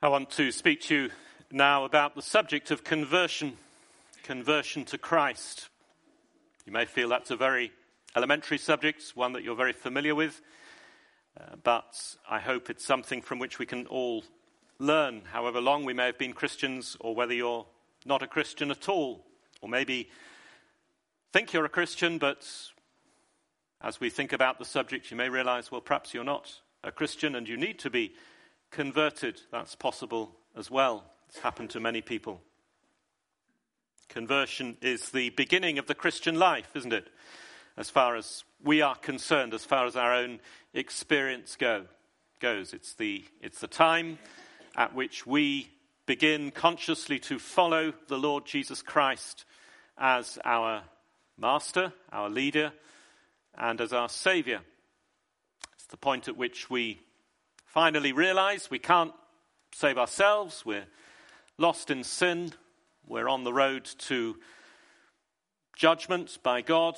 I want to speak to you now about the subject of conversion to Christ. You may feel that's a very elementary subject, one that you're very familiar with, but I hope it's something from which we can all learn, however long we may have been Christians, or whether you're not a Christian at all, or maybe think you're a Christian, but as we think about the subject, you may realize, well, perhaps you're not a Christian and you need to be converted. That's possible as well. It's happened to many people. Conversion is the beginning of the Christian life, isn't it? As far as we are concerned, as far as our own experience goes. It's the time at which we begin consciously to follow the Lord Jesus Christ as our master, our leader, and as our Saviour. It's the point at which we finally realize we can't save ourselves. We're lost in sin. We're on the road to judgment by God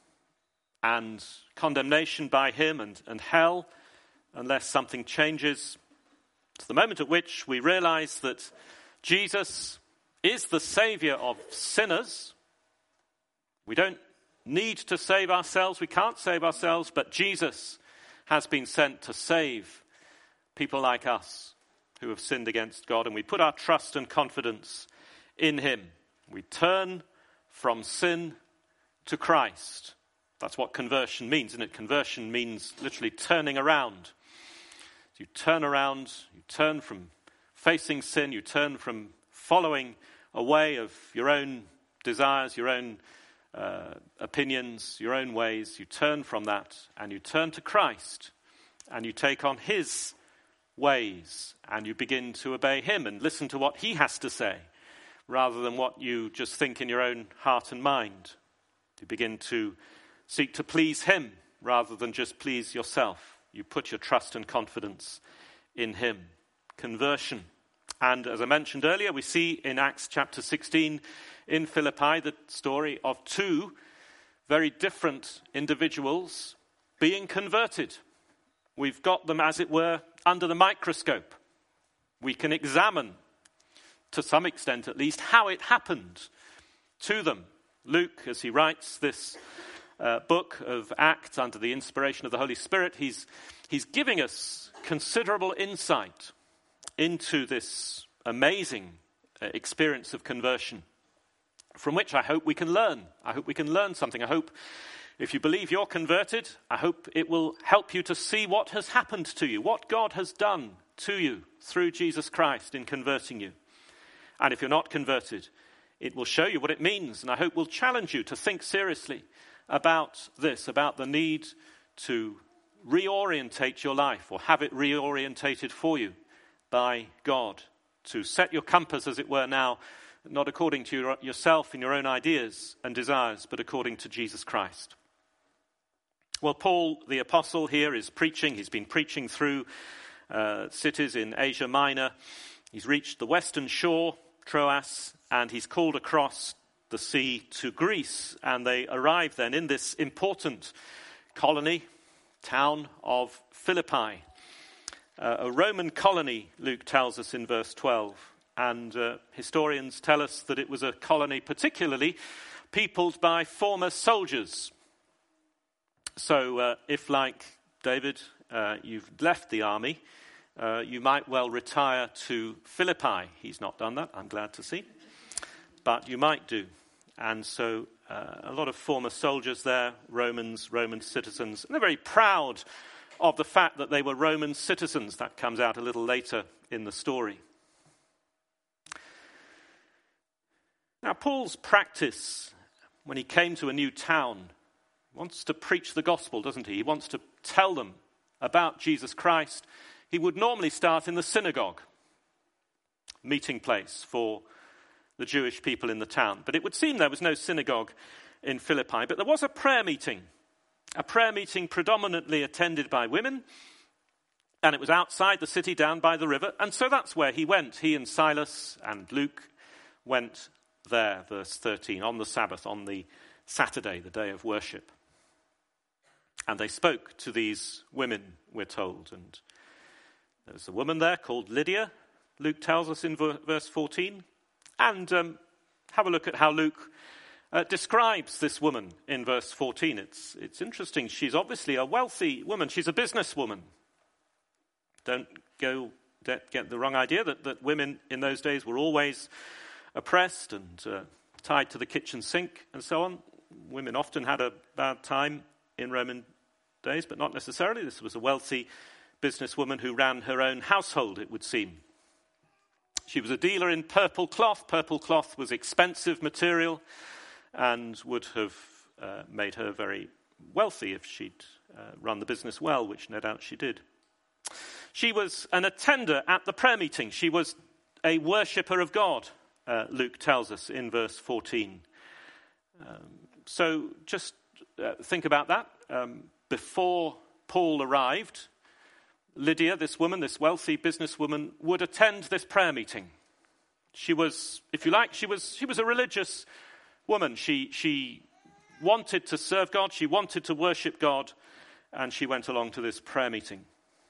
and condemnation by Him and hell unless something changes. It's the moment at which we realize that Jesus is the Saviour of sinners. We don't need to save ourselves. We can't save ourselves, but Jesus has been sent to save people like us who have sinned against God, and we put our trust and confidence in Him. We turn from sin to Christ. That's what conversion means, isn't it? Conversion means literally turning around. You turn around, you turn from facing sin, you turn from following a way of your own desires, your own opinions, your own ways. You turn from that and you turn to Christ and you take on His ways and you begin to obey Him and listen to what He has to say rather than what you just think in your own heart and mind. You begin to seek to please Him rather than just please yourself. You put your trust and confidence in Him. Conversion. And as I mentioned earlier, we see in Acts chapter 16 in Philippi the story of two very different individuals being converted. We've got them, as it were, under the microscope. We can examine, to some extent at least, how it happened to them. Luke, as he writes this book of Acts under the inspiration of the Holy Spirit, he's giving us considerable insight into this amazing experience of conversion, from which I hope we can learn. I hope we can learn something. I hope if you believe you're converted, I hope it will help you to see what has happened to you, what God has done to you through Jesus Christ in converting you. And if you're not converted, it will show you what it means, and I hope will challenge you to think seriously about this, about the need to reorientate your life or have it reorientated for you by God, to set your compass, as it were, now, not according to yourself and your own ideas and desires, but according to Jesus Christ. Well, Paul, the apostle here, is preaching. He's been preaching through cities in Asia Minor. He's reached the western shore, Troas, and he's called across the sea to Greece. And they arrive then in this important colony, town of Philippi. A Roman colony, Luke tells us in verse 12. And historians tell us that it was a colony particularly peopled by former soldiers. So if, like David, you've left the army, you might well retire to Philippi. He's not done that, I'm glad to see. But you might do. And so a lot of former soldiers there, Roman citizens. And they're very proud of the fact that they were Roman citizens. That comes out a little later in the story. Now, Paul's practice when he came to a new town wants to preach the gospel, doesn't he? He wants to tell them about Jesus Christ. He would normally start in the synagogue, meeting place for the Jewish people in the town. But it would seem there was no synagogue in Philippi, but there was a prayer meeting predominantly attended by women, and it was outside the city down by the river, and so that's where he went. He and Silas and Luke went there, verse 13, on the Sabbath, on the Saturday, the day of worship. And they spoke to these women, we're told. And there's a woman there called Lydia, Luke tells us in verse 14. And have a look at how Luke describes this woman in verse 14. It's interesting. She's obviously a wealthy woman. She's a businesswoman. Don't get the wrong idea that women in those days were always oppressed and tied to the kitchen sink and so on. Women often had a bad time in Roman days, but not necessarily. This was a wealthy businesswoman who ran her own household, it would seem. She was a dealer in purple cloth. Purple cloth was expensive material and would have made her very wealthy if she'd run the business well, which no doubt she did. She was an attender at the prayer meeting. She was a worshipper of God, Luke tells us in verse 14. So just think about that. Before Paul arrived, Lydia, this woman, this wealthy businesswoman, would attend this prayer meeting. She was, if you like, she was a religious woman. She wanted to serve God. She wanted to worship God. And she went along to this prayer meeting.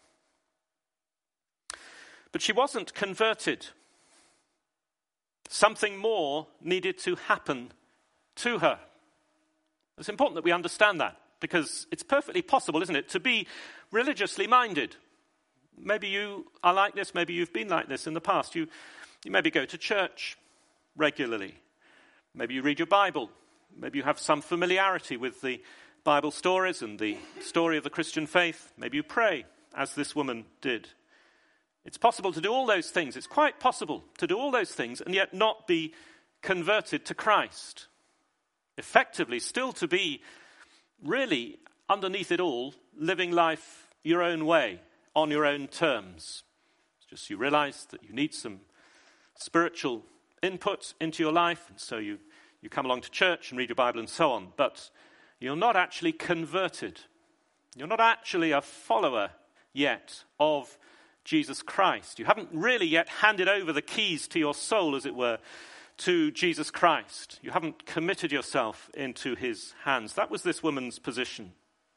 But she wasn't converted. Something more needed to happen to her. It's important that we understand that, because it's perfectly possible, isn't it, to be religiously minded. Maybe you are like this, maybe you've been like this in the past. You maybe go to church regularly. Maybe you read your Bible. Maybe you have some familiarity with the Bible stories and the story of the Christian faith. Maybe you pray, as this woman did. It's possible to do all those things. It's quite possible to do all those things and yet not be converted to Christ. Effectively, still to be really, underneath it all, living life your own way, on your own terms. It's just you realize that you need some spiritual input into your life, and so you come along to church and read your Bible and so on, but you're not actually converted. You're not actually a follower yet of Jesus Christ. You haven't really yet handed over the keys to your soul, as it were, to Jesus Christ. You haven't committed yourself into his hands. That was this woman's position.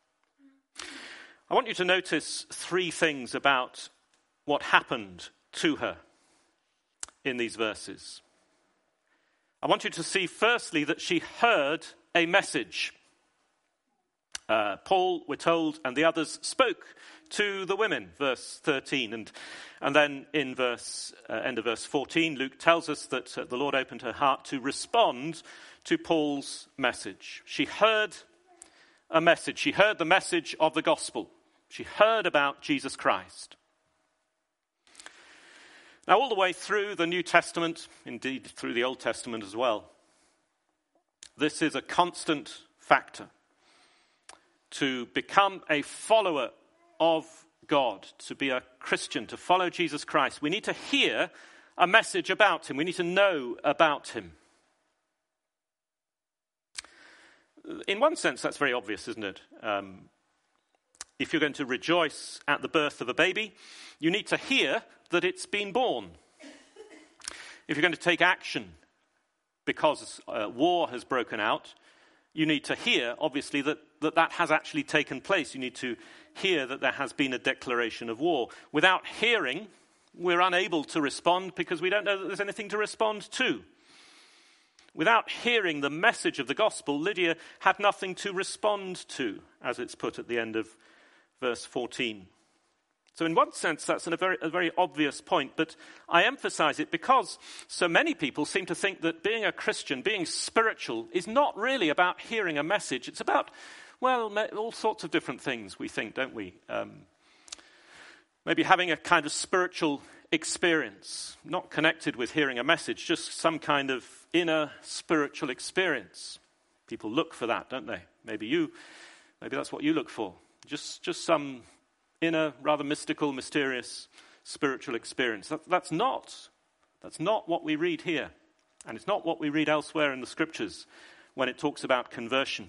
I want you to notice three things about what happened to her in these verses. I want you to see, firstly, that she heard a message. Paul, we're told, and the others spoke to the women, verse 13. And then in end of verse 14, Luke tells us that the Lord opened her heart to respond to Paul's message. She heard a message. She heard the message of the gospel. She heard about Jesus Christ. Now, all the way through the New Testament, indeed through the Old Testament as well, this is a constant factor. To become a follower of God, to be a Christian, to follow Jesus Christ, we need to hear a message about him. We need to know about him. In one sense, that's very obvious, isn't it? If you're going to rejoice at the birth of a baby, you need to hear that it's been born. If you're going to take action because war has broken out, you need to hear, obviously, that has actually taken place. You need to hear that there has been a declaration of war. Without hearing, we're unable to respond because we don't know that there's anything to respond to. Without hearing the message of the gospel, Lydia had nothing to respond to, as it's put at the end of verse 14. So in one sense, that's a very obvious point, but I emphasize it because so many people seem to think that being a Christian, being spiritual, is not really about hearing a message. It's about, well, all sorts of different things, we think, don't we? Maybe having a kind of spiritual experience, not connected with hearing a message, just some kind of inner spiritual experience. People look for that, don't they? Maybe that's what you look for. Just some inner, rather mystical, mysterious, spiritual experience. That's not what we read here. And it's not what we read elsewhere in the scriptures when it talks about conversion.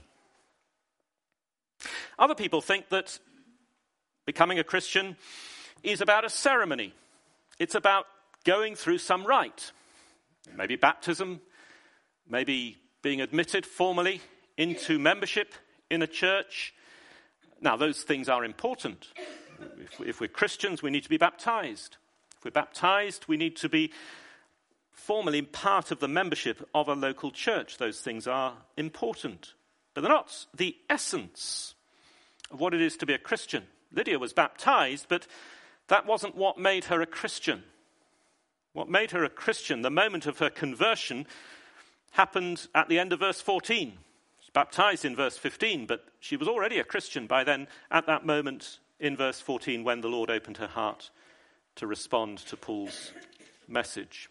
Other people think that becoming a Christian is about a ceremony. It's about going through some rite. Maybe baptism, maybe being admitted formally into membership in a church. Now, those things are important. If we're Christians, we need to be baptized. If we're baptized, we need to be formally part of the membership of a local church. Those things are important, but they're not the essence of what it is to be a Christian. Lydia was baptized, but that wasn't what made her a Christian. What made her a Christian, the moment of her conversion, happened at the end of verse 14. She was baptized in verse 15, but she was already a Christian by then, at that moment in verse 14, when the Lord opened her heart to respond to Paul's message.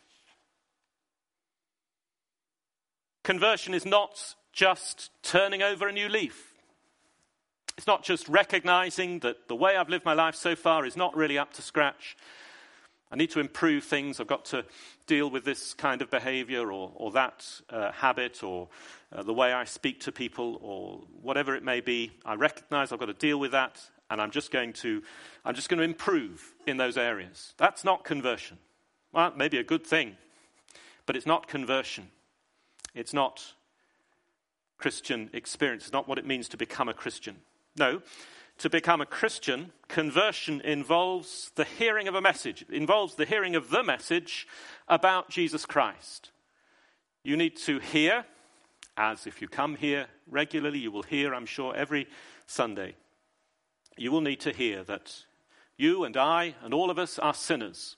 Conversion is not just turning over a new leaf. It's not just recognizing that the way I've lived my life so far is not really up to scratch. I need to improve things. I've got to deal with this kind of behavior or that habit or the way I speak to people or whatever it may be. I recognize I've got to deal with that, and I'm just going to improve in those areas. That's not conversion. Well, it may be a good thing, but it's not conversion. It's not Christian experience. It's not what it means to become a Christian. No, to become a Christian, conversion involves the hearing of a message. It involves the hearing of the message about Jesus Christ. You need to hear, as if you come here regularly, you will hear, I'm sure, every Sunday. You will need to hear that you and I and all of us are sinners.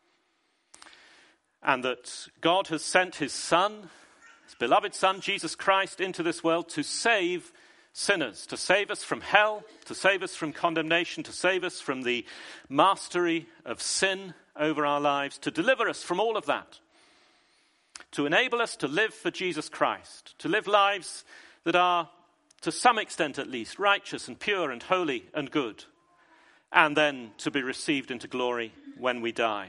And that God has sent his Son, his beloved Son, Jesus Christ, into this world to save sinners, to save us from hell, to save us from condemnation, to save us from the mastery of sin over our lives, to deliver us from all of that, to enable us to live for Jesus Christ, to live lives that are, to some extent at least, righteous and pure and holy and good, and then to be received into glory when we die.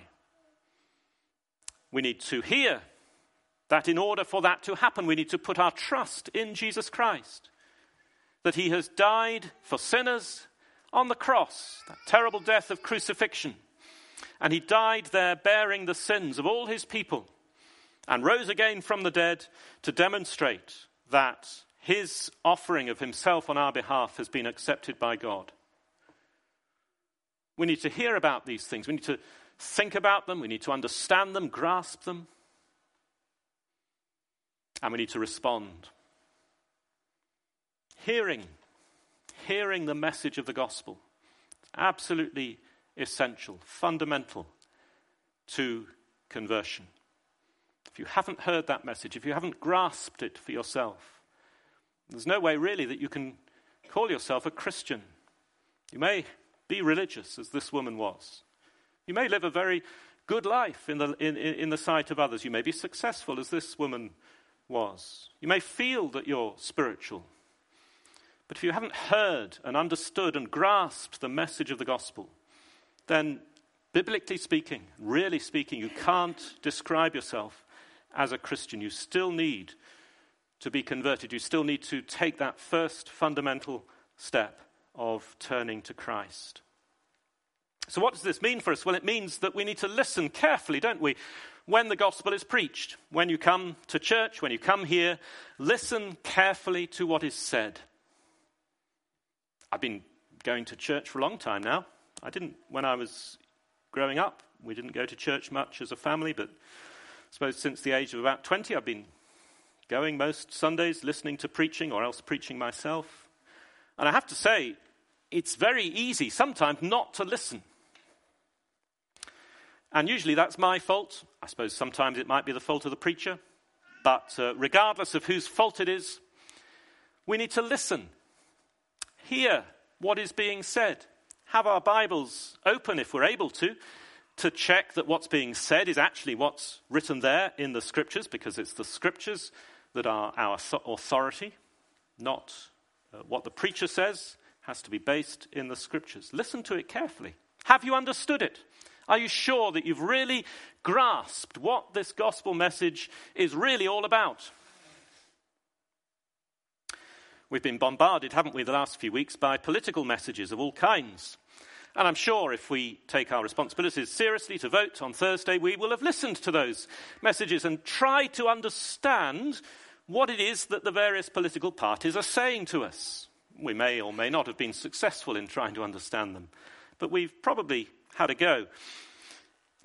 We need to hear that in order for that to happen, we need to put our trust in Jesus Christ, that he has died for sinners on the cross, that terrible death of crucifixion. And he died there bearing the sins of all his people and rose again from the dead to demonstrate that his offering of himself on our behalf has been accepted by God. We need to hear about these things. We need to think about them. We need to understand them, grasp them. And we need to respond. Hearing the message of the gospel, absolutely essential, fundamental to conversion. If you haven't heard that message, if you haven't grasped it for yourself, there's no way really that you can call yourself a Christian. You may be religious, as this woman was. You may live a very good life in the sight of others. You may be successful, as this woman was. You may feel that you're spiritual. But if you haven't heard and understood and grasped the message of the gospel, then biblically speaking, really speaking, you can't describe yourself as a Christian. You still need to be converted. You still need to take that first fundamental step of turning to Christ. So what does this mean for us? Well, it means that we need to listen carefully, don't we, when the gospel is preached. When you come to church, when you come here, listen carefully to what is said. I've been going to church for a long time now. I didn't when I was growing up. We didn't go to church much as a family, but I suppose since the age of about 20, I've been going most Sundays, listening to preaching or else preaching myself. And I have to say, it's very easy sometimes not to listen. And usually that's my fault. I suppose sometimes it might be the fault of the preacher. But regardless of whose fault it is, we need to listen. Hear what is being said. Have our Bibles open if we're able to check that what's being said is actually what's written there in the Scriptures, because it's the Scriptures that are our authority, not what the preacher says has to be based in the Scriptures. Listen to it carefully. Have you understood it? Are you sure that you've really grasped what this gospel message is really all about? We've been bombarded, haven't we, the last few weeks by political messages of all kinds. And I'm sure if we take our responsibilities seriously to vote on Thursday, we will have listened to those messages and tried to understand what it is that the various political parties are saying to us. We may or may not have been successful in trying to understand them, but we've probably had a go.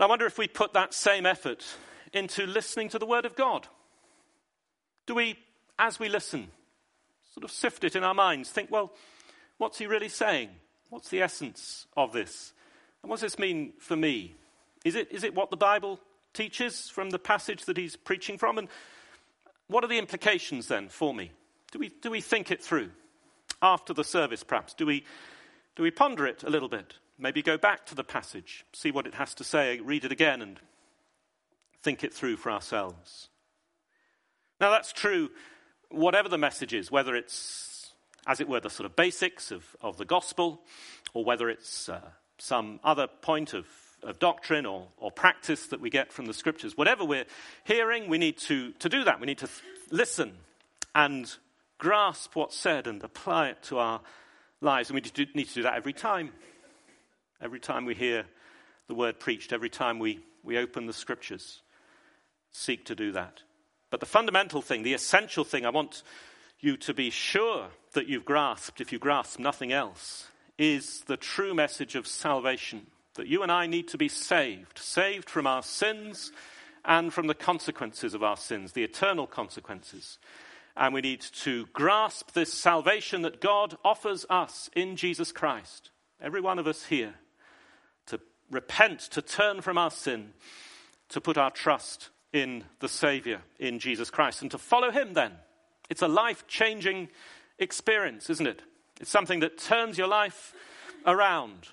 And I wonder if we put that same effort into listening to the Word of God. Do we, as we listen, sort of sift it in our minds, think, well, what's he really saying? What's the essence of this? And what does this mean for me? Is it what the Bible teaches from the passage that he's preaching from? And what are the implications then for me? Do we think it through after the service perhaps? Do we ponder it a little bit? Maybe go back to the passage, see what it has to say, read it again and think it through for ourselves. Now that's true whatever the message is, whether it's, as it were, the sort of basics of the gospel, or whether it's some other point of doctrine or practice that we get from the scriptures. Whatever we're hearing, we need to do that. We need to listen and grasp what's said and apply it to our lives. And we need to do that every time. Every time we hear the word preached, every time we open the scriptures, seek to do that. But the fundamental thing, the essential thing I want you to be sure that you've grasped, if you grasp nothing else, is the true message of salvation. That you and I need to be saved from our sins and from the consequences of our sins, the eternal consequences. And we need to grasp this salvation that God offers us in Jesus Christ. Every one of us here, to repent, to turn from our sin, to put our trust in the Saviour, in Jesus Christ, and to follow him then. It's a life-changing experience, isn't it? It's something that turns your life around.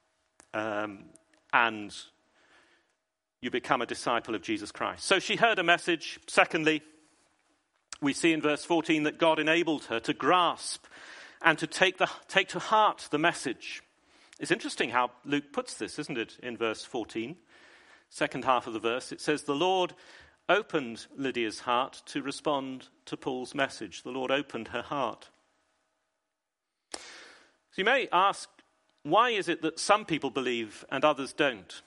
And you become a disciple of Jesus Christ. So she heard a message. Secondly, we see in verse 14 that God enabled her to grasp and to take to heart the message. It's interesting how Luke puts this, isn't it, in verse 14, second half of the verse. It says, the Lord opened Lydia's heart to respond to Paul's message. The Lord opened her heart. So you may ask, why is it that some people believe and others don't?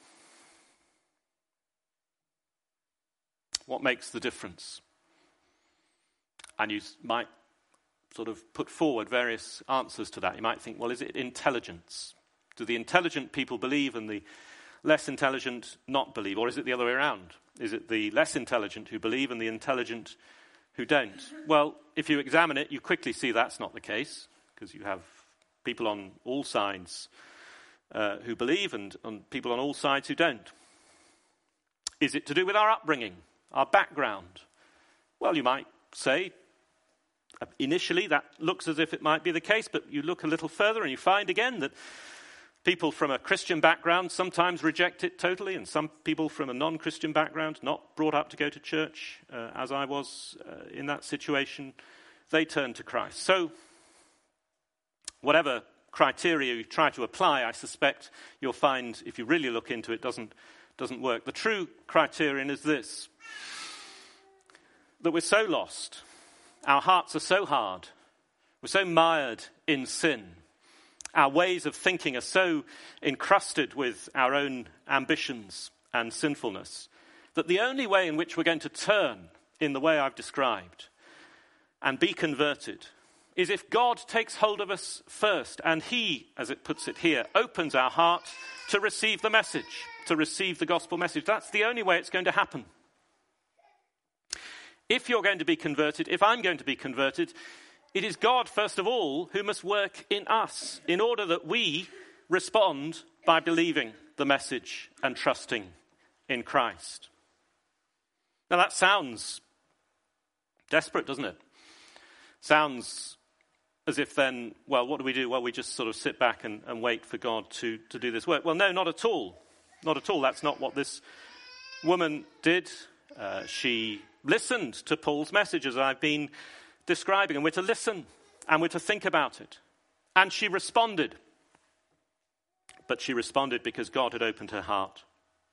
What makes the difference? And you might sort of put forward various answers to that. You might think, well, is it intelligence? Do the intelligent people believe and the less intelligent not believe? Or is it the other way around? Is it the less intelligent who believe and the intelligent who don't? Well, if you examine it, you quickly see that's not the case, because you have people on all sides who believe and people on all sides who don't. Is it to do with our upbringing, our background? Well, you might say, initially that looks as if it might be the case, but you look a little further and you find again that people from a Christian background sometimes reject it totally, and some people from a non-Christian background, not brought up to go to church, as I was in that situation, they turn to Christ. So, whatever criteria you try to apply, I suspect you'll find, if you really look into it, doesn't work. The true criterion is this: that we're so lost, our hearts are so hard, we're so mired in sin, our ways of thinking are so encrusted with our own ambitions and sinfulness, that the only way in which we're going to turn in the way I've described and be converted is if God takes hold of us first, and he, as it puts it here, opens our heart to receive the message, to receive the gospel message. That's the only way it's going to happen. If you're going to be converted, if I'm going to be converted, it is God, first of all, who must work in us in order that we respond by believing the message and trusting in Christ. Now that sounds desperate, doesn't it? Sounds as if then, well, what do we do? Well, we just sort of sit back and wait for God to do this work. Well, no, not at all. Not at all. That's not what this woman did. She listened to Paul's message, as I've been describing, and we're to listen and we're to think about it. And she responded. But she responded because God had opened her heart.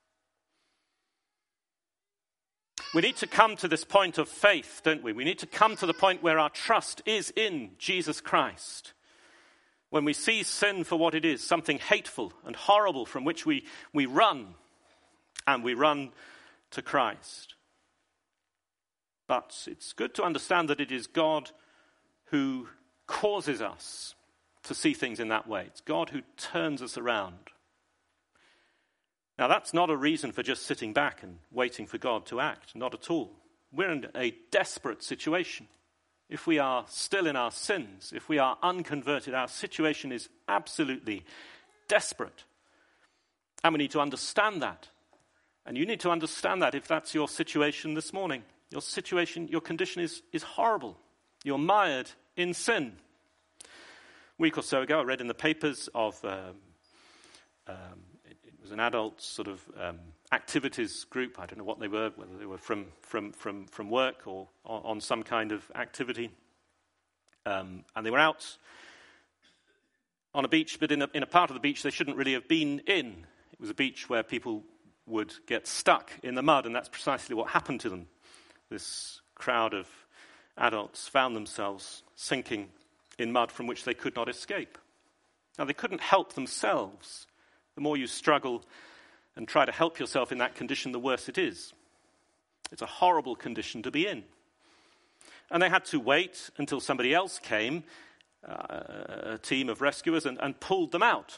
We need to come to this point of faith, don't we? We need to come to the point where our trust is in Jesus Christ. When we see sin for what it is, something hateful and horrible from which we run, and we run to Christ. But it's good to understand that it is God who causes us to see things in that way. It's God who turns us around. Now, that's not a reason for just sitting back and waiting for God to act. Not at all. We're in a desperate situation. If we are still in our sins, if we are unconverted, our situation is absolutely desperate. And we need to understand that. And you need to understand that if that's your situation this morning. Your situation, your condition is horrible. You're mired in sin. A week or so ago, I read in the papers of it was an adult sort of activities group. I don't know what they were, whether they were from work or on some kind of activity. And they were out on a beach, but in a part of the beach they shouldn't really have been in. It was a beach where people would get stuck in the mud, and that's precisely what happened to them. This crowd of adults found themselves sinking in mud from which they could not escape. Now, they couldn't help themselves. The more you struggle and try to help yourself in that condition, the worse it is. It's a horrible condition to be in. And they had to wait until somebody else came, a team of rescuers, and pulled them out.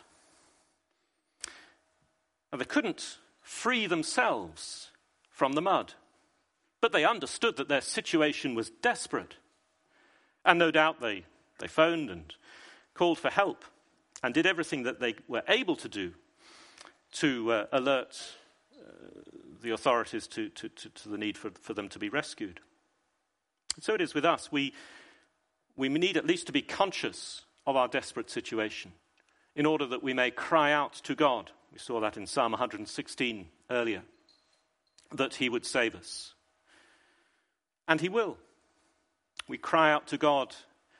And they couldn't free themselves from the mud. But they understood that their situation was desperate. And no doubt they phoned and called for help and did everything that they were able to do to alert the authorities to the need for them to be rescued. So it is with us. We need at least to be conscious of our desperate situation in order that we may cry out to God. We saw that in Psalm 116 earlier, that he would save us. And he will. We cry out to God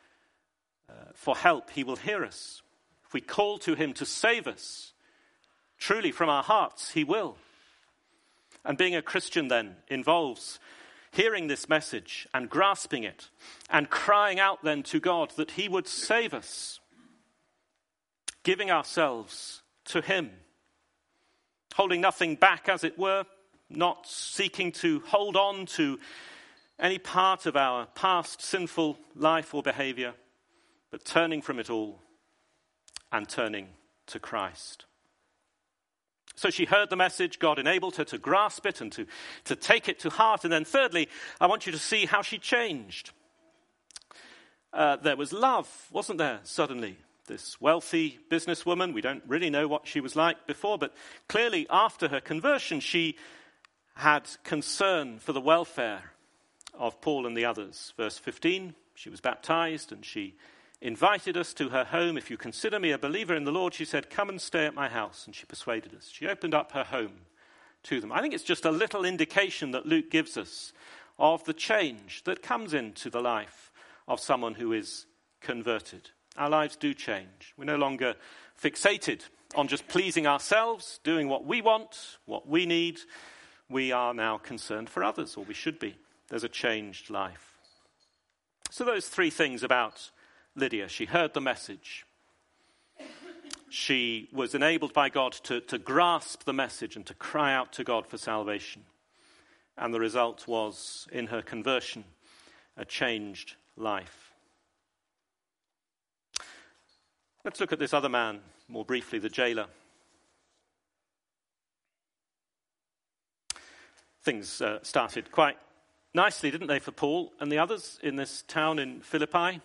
for help, he will hear us. If we call to him to save us, truly from our hearts, he will. And being a Christian then involves hearing this message and grasping it and crying out then to God that he would save us, giving ourselves to him, holding nothing back, as it were, not seeking to hold on to any part of our past sinful life or behavior, but turning from it all and turning to Christ. So she heard the message. God enabled her to grasp it and to take it to heart. And then thirdly, I want you to see how she changed. There was love, wasn't there, suddenly? This wealthy businesswoman, we don't really know what she was like before, but clearly after her conversion, she had concern for the welfare of Paul and the others. Verse 15, she was baptized and she invited us to her home. If you consider me a believer in the Lord, she said, come and stay at my house. And she persuaded us. She opened up her home to them. I think it's just a little indication that Luke gives us of the change that comes into the life of someone who is converted. Our lives do change. We're no longer fixated on just pleasing ourselves, doing what we want, what we need. We are now concerned for others, or we should be. There's a changed life. So those three things about Lydia. She heard the message. She was enabled by God to grasp the message and to cry out to God for salvation. And the result was, in her conversion, a changed life. Let's look at this other man more briefly, the jailer. Things started quite nicely, didn't they, for Paul and the others in this town in Philippi?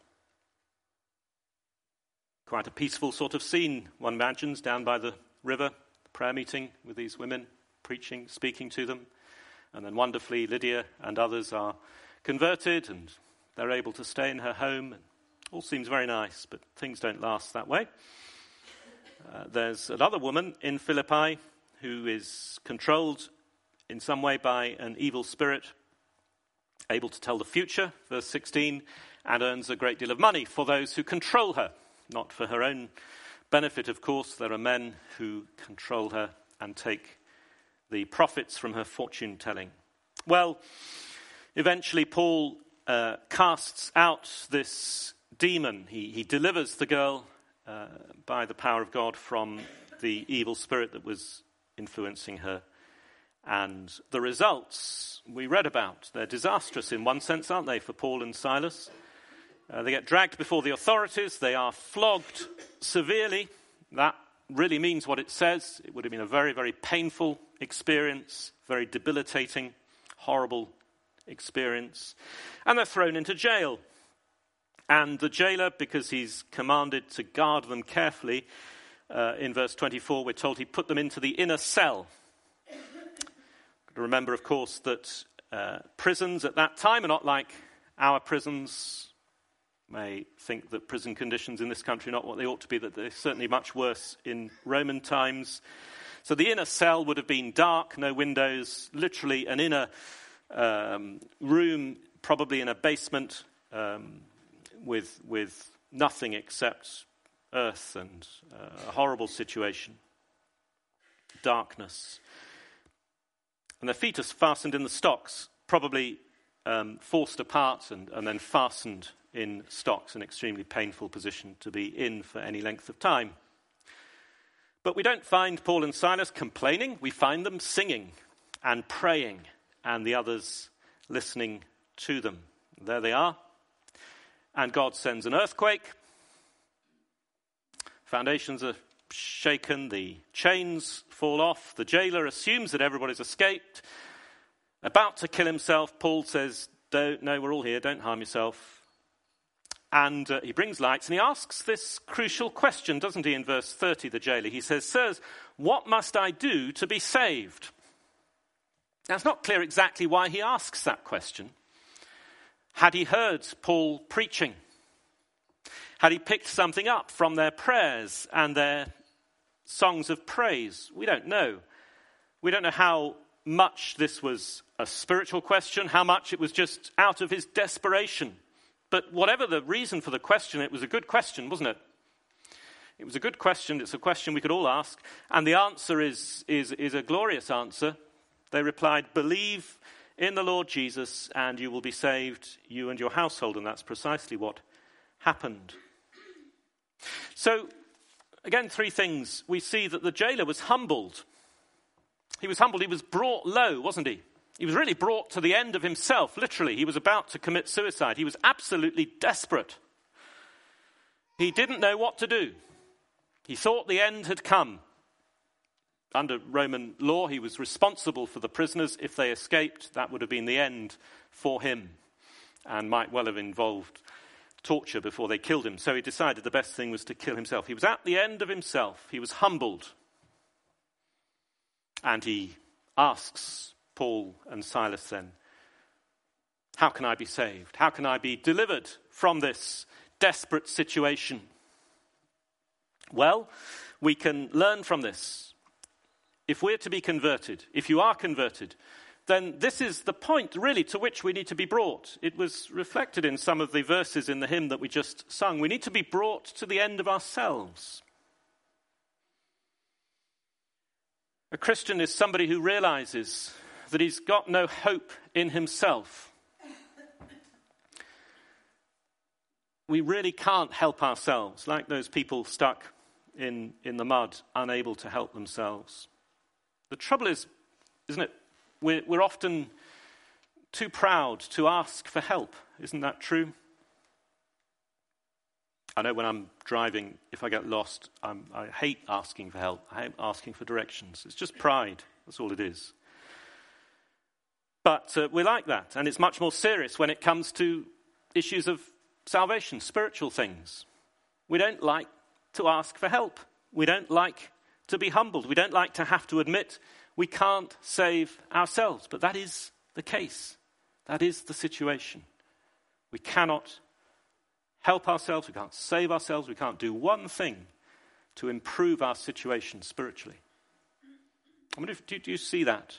Quite a peaceful sort of scene, one imagines, down by the river, prayer meeting with these women, preaching, speaking to them. And then wonderfully, Lydia and others are converted and they're able to stay in her home. And all seems very nice, but things don't last that way. There's another woman in Philippi who is controlled in some way by an evil spirit, able to tell the future, verse 16, and earns a great deal of money for those who control her. Not for her own benefit, of course. There are men who control her and take the profits from her fortune telling. Well, eventually Paul casts out this demon. He delivers the girl by the power of God from the evil spirit that was influencing her. And the results we read about, they're disastrous in one sense, aren't they, for Paul and Silas? They get dragged before the authorities. They are flogged severely. That really means what it says. It would have been a very, very painful experience, very debilitating, horrible experience. And they're thrown into jail. And the jailer, because he's commanded to guard them carefully, in verse 24, we're told he put them into the inner cell. Remember, of course, that prisons at that time are not like our prisons. You may think that prison conditions in this country are not what they ought to be, that they're certainly much worse in Roman times. So the inner cell would have been dark, no windows, literally an inner room, probably in a basement, with nothing except earth and a horrible situation, darkness. And their feet are fastened in the stocks, probably forced apart and then fastened in stocks, an extremely painful position to be in for any length of time. But we don't find Paul and Silas complaining. We find them singing and praying, and the others listening to them. There they are. And God sends an earthquake. Foundations are shaken. The chains fall off. The jailer assumes that everybody's escaped. About to kill himself, Paul says, no, we're all here. Don't harm yourself. And he brings lights and he asks this crucial question, doesn't he, in verse 30, the jailer. He says, "Sirs, what must I do to be saved?" Now, it's not clear exactly why he asks that question. Had he heard Paul preaching? Had he picked something up from their prayers and their songs of praise? We don't know. We don't know how much this was a spiritual question, how much it was just out of his desperation. But whatever the reason for the question, it was a good question, wasn't it? It was a good question. It's a question we could all ask. And the answer is a glorious answer. They replied, "Believe in the Lord Jesus and you will be saved, you and your household." And that's precisely what happened. So, again, three things. We see that the jailer was humbled. He was humbled. He was brought low, wasn't he? He was really brought to the end of himself, literally. He was about to commit suicide. He was absolutely desperate. He didn't know what to do. He thought the end had come. Under Roman law, he was responsible for the prisoners. If they escaped, that would have been the end for him and might well have involved torture before they killed him. So he decided the best thing was to kill himself. He was at the end of himself. He was humbled. And he asks Paul and Silas then, "How can I be saved? How can I be delivered from this desperate situation?" Well, we can learn from this. If we're to be converted, if you are converted, then this is the point really to which we need to be brought. It was reflected in some of the verses in the hymn that we just sung. We need to be brought to the end of ourselves. A Christian is somebody who realizes that he's got no hope in himself. We really can't help ourselves, like those people stuck in the mud, unable to help themselves. The trouble is, isn't it, we're often too proud to ask for help. Isn't that true? I know when I'm driving, if I get lost, I hate asking for help. I hate asking for directions. It's just pride. That's all it is. But we're like that, and it's much more serious when it comes to issues of salvation, spiritual things. We don't like to ask for help. We don't like to be humbled. We don't like to have to admit we can't save ourselves. But that is the case. That is the situation. We cannot help ourselves. We can't save ourselves. We can't do one thing to improve our situation spiritually. I wonder do you see that?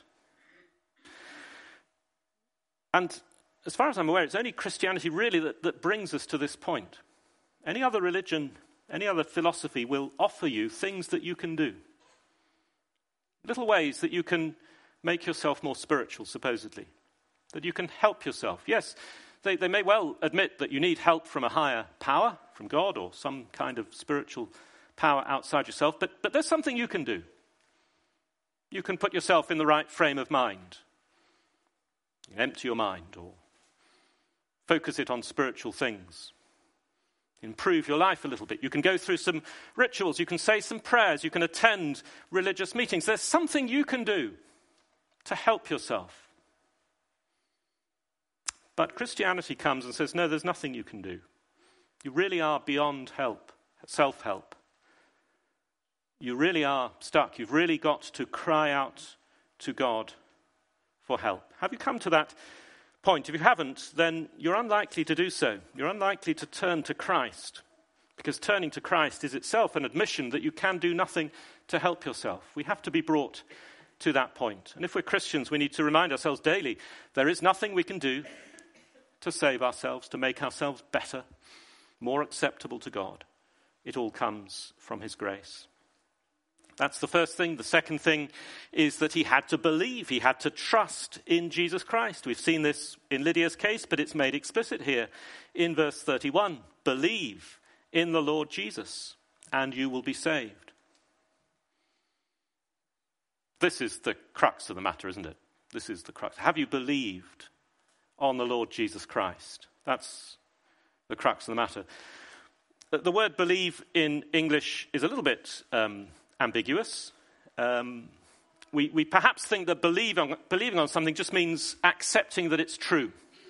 And as far as I'm aware, it's only Christianity really that brings us to this point. Any other religion, any other philosophy will offer you things that you can do. Little ways that you can make yourself more spiritual, supposedly. That you can help yourself. Yes, they may well admit that you need help from a higher power, from God or some kind of spiritual power outside yourself, but there's something you can do. You can put yourself in the right frame of mind. You can empty your mind or focus it on spiritual things. Improve your life a little bit. You can go through some rituals. You can say some prayers. You can attend religious meetings. There's something you can do to help yourself. But Christianity comes and says, no, there's nothing you can do. You really are beyond help, self-help. You really are stuck. You've really got to cry out to God for help. Have you come to that point? If you haven't, then you're unlikely to do so. You're unlikely to turn to Christ, because turning to Christ is itself an admission that you can do nothing to help yourself. We have to be brought to that point. And if we're Christians, we need to remind ourselves daily, there is nothing we can do to save ourselves, to make ourselves better, more acceptable to God. It all comes from his grace. That's the first thing. The second thing is that he had to believe. He had to trust in Jesus Christ. We've seen this in Lydia's case, but it's made explicit here in verse 31. Believe in the Lord Jesus, and you will be saved. This is the crux of the matter, isn't it? This is the crux. Have you believed on the Lord Jesus Christ? That's the crux of the matter. The word believe in English is a little bit ambiguous. We perhaps think that believing on something just means accepting that it's true.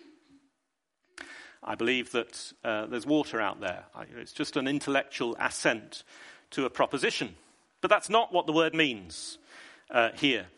I believe that there's water out there. It's just an intellectual assent to a proposition. But that's not what the word means here.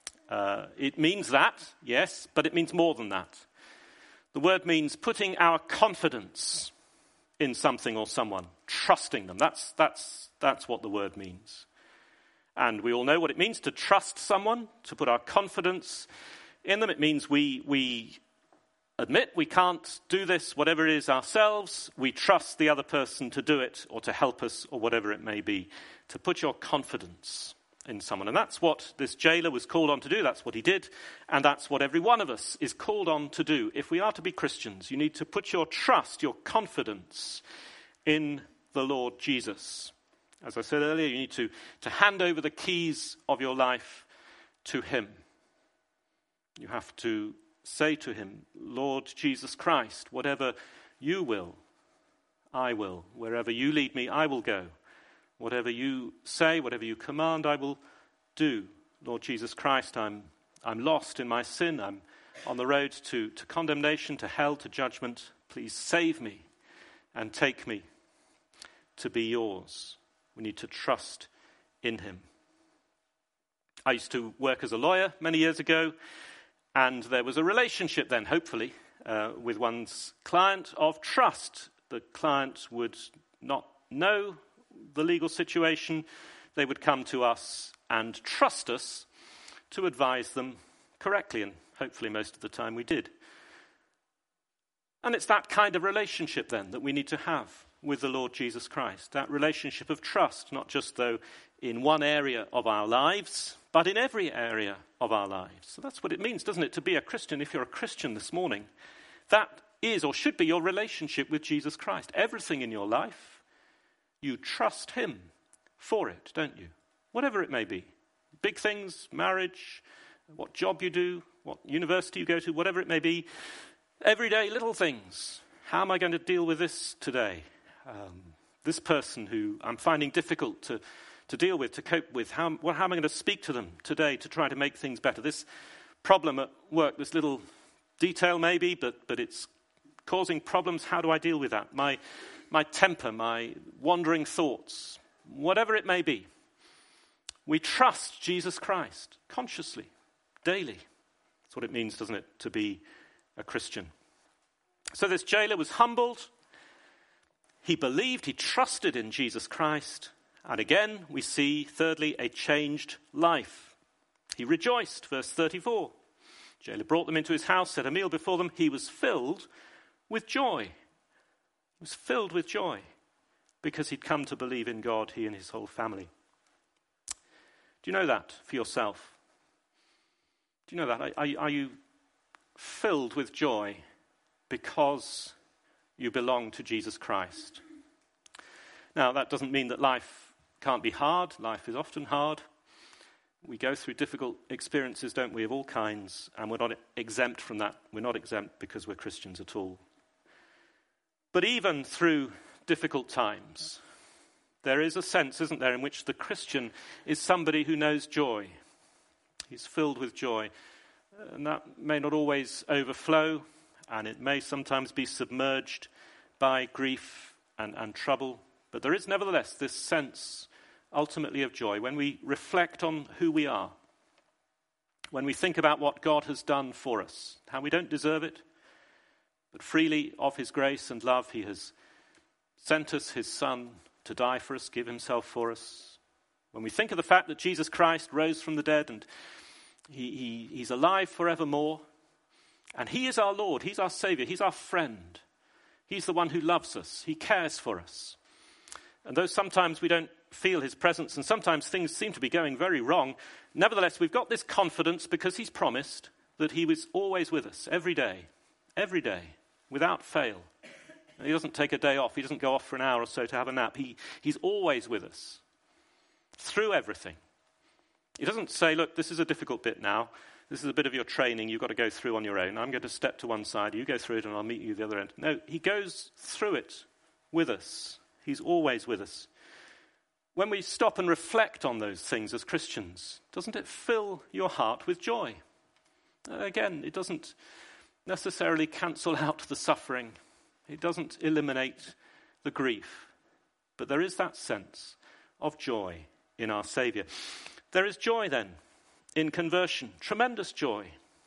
It means that, yes, but it means more than that. The word means putting our confidence in something or someone, trusting them. That's what the word means. And we all know what it means to trust someone, to put our confidence in them. It means we admit we can't do this, whatever it is, ourselves. We trust the other person to do it or to help us or whatever it may be. To put your confidence in someone. And that's what this jailer was called on to do. That's what he did. And that's what every one of us is called on to do. If we are to be Christians, you need to put your trust, your confidence in the Lord Jesus. As I said earlier, you need to hand over the keys of your life to him. You have to say to him, Lord Jesus Christ, whatever you will, I will. Wherever you lead me, I will go. Whatever you say, whatever you command, I will do. Lord Jesus Christ, I'm lost in my sin. I'm on the road to condemnation, to hell, to judgment. Please save me and take me to be yours. We need to trust in him. I used to work as a lawyer many years ago, and there was a relationship then, hopefully, with one's client of trust. The client would not know the legal situation. They would come to us and trust us to advise them correctly, and hopefully most of the time we did. And it's that kind of relationship then that we need to have with the Lord Jesus Christ, that relationship of trust, not just though in one area of our lives, but in every area of our lives. So that's what it means, doesn't it, to be a Christian? If you're a Christian this morning, that is or should be your relationship with Jesus Christ. Everything in your life, you trust him for it, don't you? Whatever it may be. Big things, marriage, what job you do, what university you go to, whatever it may be. Everyday little things. How am I going to deal with this today? This person who I'm finding difficult to deal with, to cope with. How am I going to speak to them today to try to make things better? This problem at work, this little detail maybe, but it's causing problems. How do I deal with that? My temper, my wandering thoughts, whatever it may be. We trust Jesus Christ consciously, daily. That's what it means, doesn't it, to be a Christian. So this jailer was humbled. He believed, he trusted in Jesus Christ. And again, we see, thirdly, a changed life. He rejoiced, verse 34. The jailer brought them into his house, set a meal before them. He was filled with joy. He was filled with joy because he'd come to believe in God, he and his whole family. Do you know that for yourself? Do you know that? Are you filled with joy because you belong to Jesus Christ? Now, that doesn't mean that life can't be hard. Life is often hard. We go through difficult experiences, don't we, of all kinds, and we're not exempt from that. We're not exempt because we're Christians at all. But even through difficult times, there is a sense, isn't there, in which the Christian is somebody who knows joy. He's filled with joy. And that may not always overflow, and it may sometimes be submerged by grief and trouble. But there is nevertheless this sense, ultimately, of joy when we reflect on who we are, when we think about what God has done for us, how we don't deserve it, but freely of his grace and love he has sent us his Son to die for us, give himself for us. When we think of the fact that Jesus Christ rose from the dead and he's alive forevermore, and he is our Lord, he's our Saviour, he's our friend. He's the one who loves us, he cares for us. And though sometimes we don't feel his presence and sometimes things seem to be going very wrong, nevertheless we've got this confidence because he's promised that he was always with us every day, without fail. He doesn't take a day off, he doesn't go off for an hour or so to have a nap. He's always with us through everything. He doesn't say, look, this is a difficult bit now. This is a bit of your training you've got to go through on your own. I'm going to step to one side. You go through it and I'll meet you at the other end. No, he goes through it with us. He's always with us. When we stop and reflect on those things as Christians, doesn't it fill your heart with joy? Again, it doesn't necessarily cancel out the suffering. It doesn't eliminate the grief. But there is that sense of joy in our Saviour. There is joy then in conversion, tremendous joy.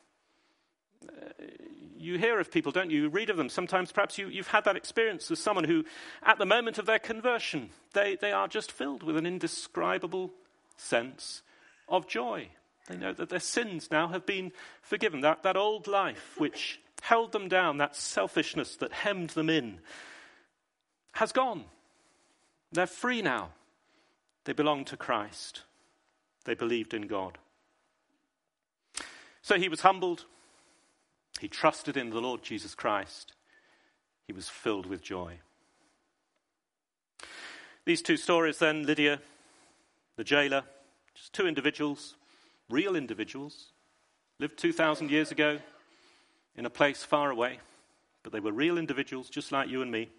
You hear of people, don't you? You read of them. Sometimes perhaps you've had that experience as someone who, at the moment of their conversion, they are just filled with an indescribable sense of joy. They know that their sins now have been forgiven. That old life which held them down, that selfishness that hemmed them in, has gone. They're free now. They belong to Christ. They believed in God. So he was humbled. He trusted in the Lord Jesus Christ. He was filled with joy. These two stories then, Lydia, the jailer, just two individuals, real individuals, lived 2,000 years ago in a place far away, but they were real individuals just like you and me.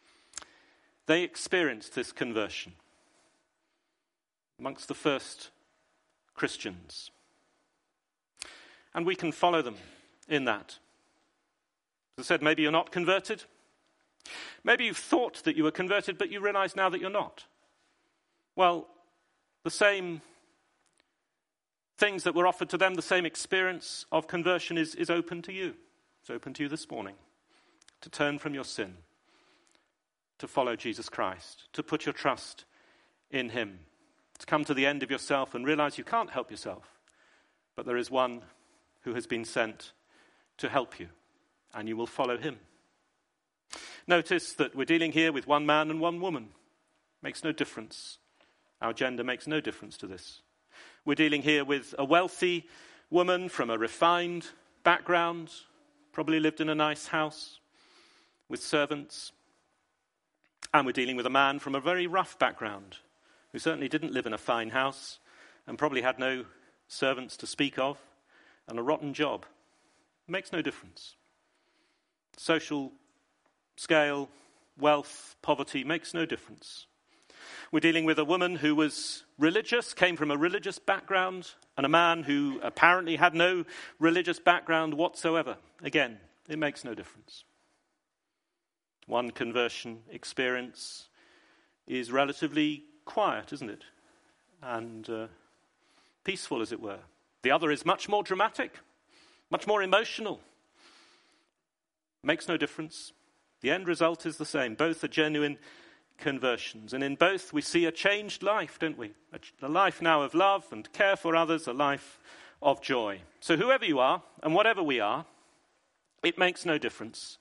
They experienced this conversion amongst the first Christians. And we can follow them in that. As I said, maybe you're not converted. Maybe you've thought that you were converted, but you realize now that you're not. Well, the same things that were offered to them, the same experience of conversion is open to you. It's open to you this morning to turn from your sin, to follow Jesus Christ, to put your trust in him, to come to the end of yourself and realize you can't help yourself, but there is one who has been sent to help you, and you will follow him. Notice that we're dealing here with one man and one woman. Makes no difference. Our gender makes no difference to this. We're dealing here with a wealthy woman from a refined background, probably lived in a nice house with servants. And we're dealing with a man from a very rough background who certainly didn't live in a fine house and probably had no servants to speak of and a rotten job. Makes no difference. Social scale, wealth, poverty makes no difference. We're dealing with a woman who was religious, came from a religious background, and a man who apparently had no religious background whatsoever. Again, it makes no difference. One conversion experience is relatively quiet, isn't it? And peaceful, as it were. The other is much more dramatic, much more emotional. Makes no difference. The end result is the same. Both are genuine conversions. And in both we see a changed life, don't we? A life now of love and care for others, a life of joy. So whoever you are and whatever we are, it makes no difference.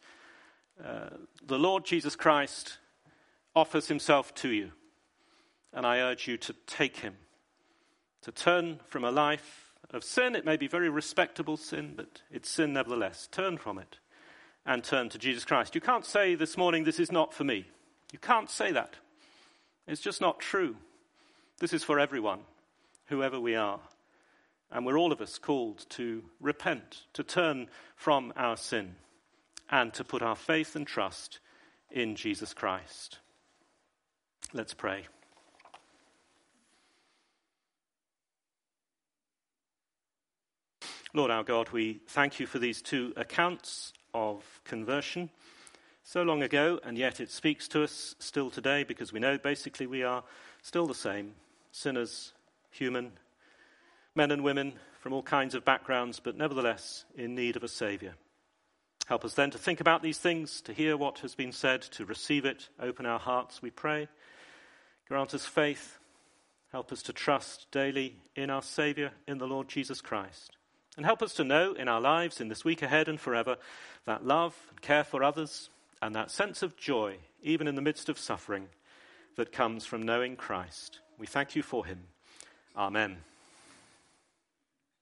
The Lord Jesus Christ offers himself to you. And I urge you to take him. To turn from a life of sin. It may be very respectable sin, but it's sin nevertheless. Turn from it and turn to Jesus Christ. You can't say this morning, this is not for me. You can't say that. It's just not true. This is for everyone, whoever we are. And we're all of us called to repent, to turn from our sin, and to put our faith and trust in Jesus Christ. Let's pray. Lord our God, we thank you for these two accounts of conversion so long ago, and yet it speaks to us still today because we know basically we are still the same, sinners, human, men and women from all kinds of backgrounds, but nevertheless in need of a Saviour. Help us then to think about these things, to hear what has been said, to receive it, open our hearts, we pray. Grant us faith, help us to trust daily in our Saviour, in the Lord Jesus Christ. And help us to know in our lives, in this week ahead and forever, that love and care for others and that sense of joy, even in the midst of suffering, that comes from knowing Christ. We thank you for him. Amen.